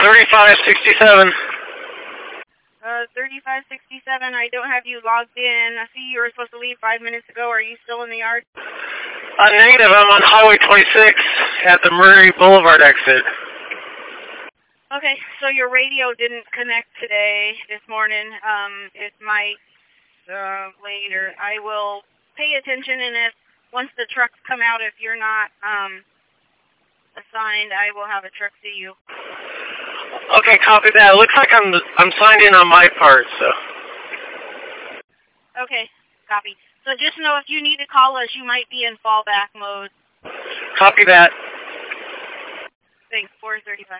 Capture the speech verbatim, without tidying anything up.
thirty-five sixty-seven. Uh, thirty-five sixty-seven, I don't have you logged in. I see you were supposed to leave five minutes ago. Are you still in the yard? Uh, negative, I'm on Highway twenty-six at the Murray Boulevard exit. Okay, so your radio didn't connect today, this morning. Um, it might uh, later. I will pay attention, and if once the trucks come out, if you're not um, assigned, I will have a truck see you. Okay, copy that. It looks like I'm I'm signed in on my part, so. Okay, copy. So just know if you need to call us, you might be in fallback mode. Copy that. Thanks, four thirty-five.